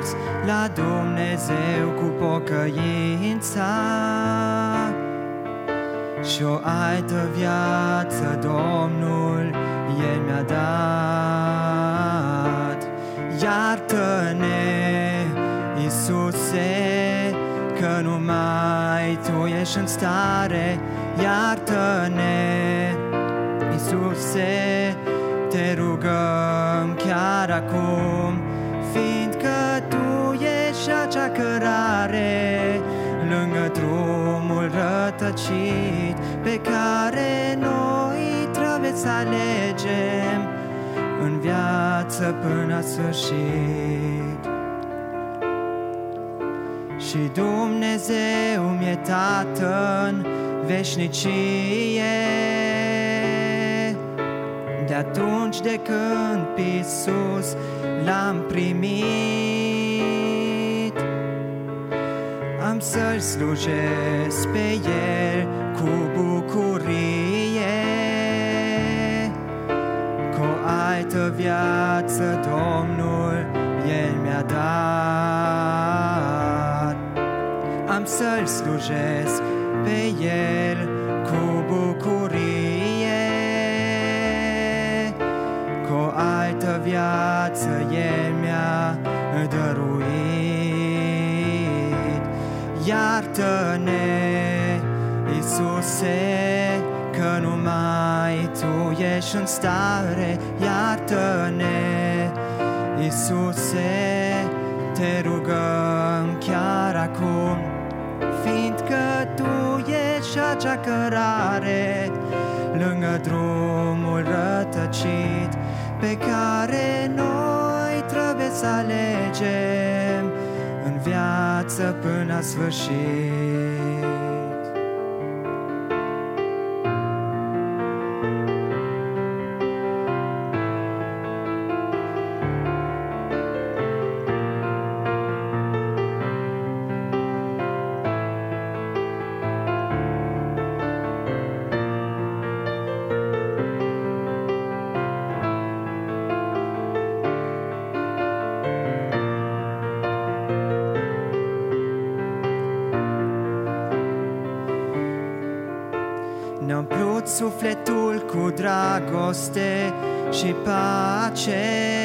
întorci la Dumnezeu cu pocăința și o altă viață Domnul El mi-a dat. Iartă-ne, Iisuse, că numai Tu ești în stare. Iartă-ne, Iisuse, te rugăm chiar acum, fiindcă Tu ești acea cărare lângă drumul rătăcit pe care noi trebuie să alegem în viață până la sfârșit. Și Dumnezeu mi-e Tată în veșnicie, de atunci de când pe Iisus L-am primit, am să-L slujesc pe El cu bucurie, cu o altă viață Domnul El mi-a dat. Am să-L slujesc pe El cu bucurie, cu o altă viață El mi-a dăruit. Iartă-ne, Iisuse, că numai Tu ești în stare. Iartă-ne, Iisuse, te rugăm chiar acum, fiindcă Tu ești acea cărare lângă drumul rătăcit pe care noi trebuie să alegem în viață până la sfârșit. Ne-a umplut sufletul cu dragoste și pace,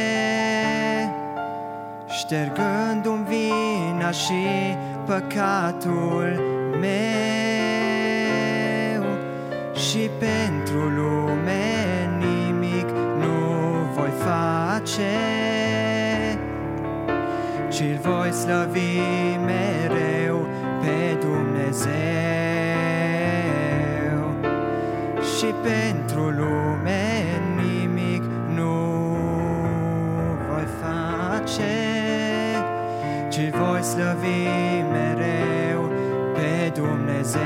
ștergându-mi vina și păcatul meu. Și pentru lume nimic nu voi face, ci-L voi slăvi mereu pe Dumnezeu. Și pentru lume nimic nu voi face, ci voi slăvi mereu pe Dumnezeu.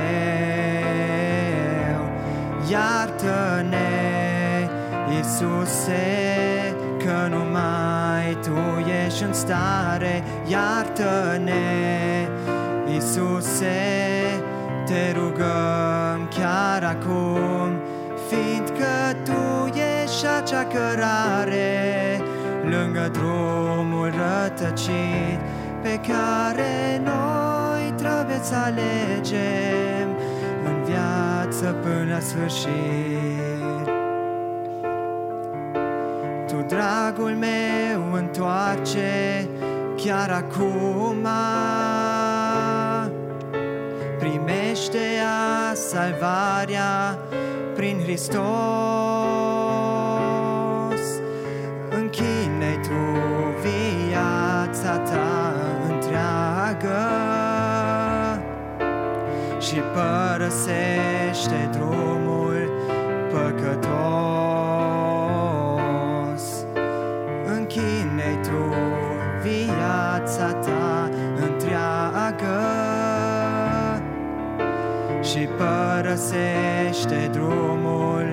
Iartă-ne, Iisuse, că numai Tu ești în stare. Iartă-ne, Iisuse, te rugăm chiar acum, fiindcă Tu ești acea cărare lângă drumul rătăcit pe care noi trebuie să alegem în viață până la sfârșit. Tu, dragul meu, întoarce chiar acum, primește-a salvarea prin Hristos. Închine Tu viața Ta întreagă și părăsește drumul păcătos. Închine Tu viața Ta întreagă și părăsește drumul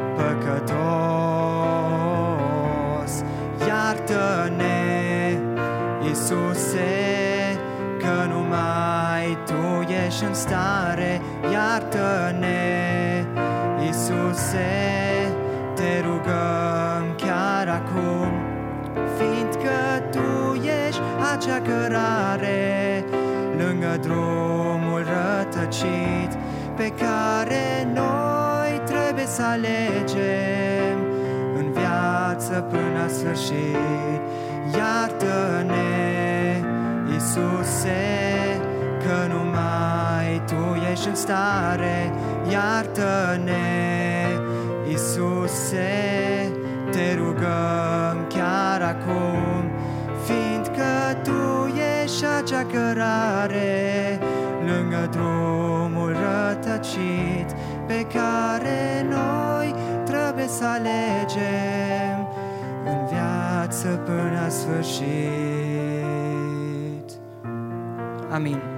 păcătos. Iartă-ne, Iisuse, că numai Tu ești în stare. Iartă-ne, Iisuse, te rugăm chiar acum, fiindcă Tu ești acea cărare, lângă drumul rătăcit pe care noi trebuie să alegem în viață până la sfârșit. Iartă-ne, Iisuse, că numai Tu ești în stare. Iartă-ne, Iisuse, te rugăm chiar acum, fiindcă Tu ești acea cărare, lângă drumul rătăcit pe care noi trebuie să alegem în viață până la sfârșit. Amin.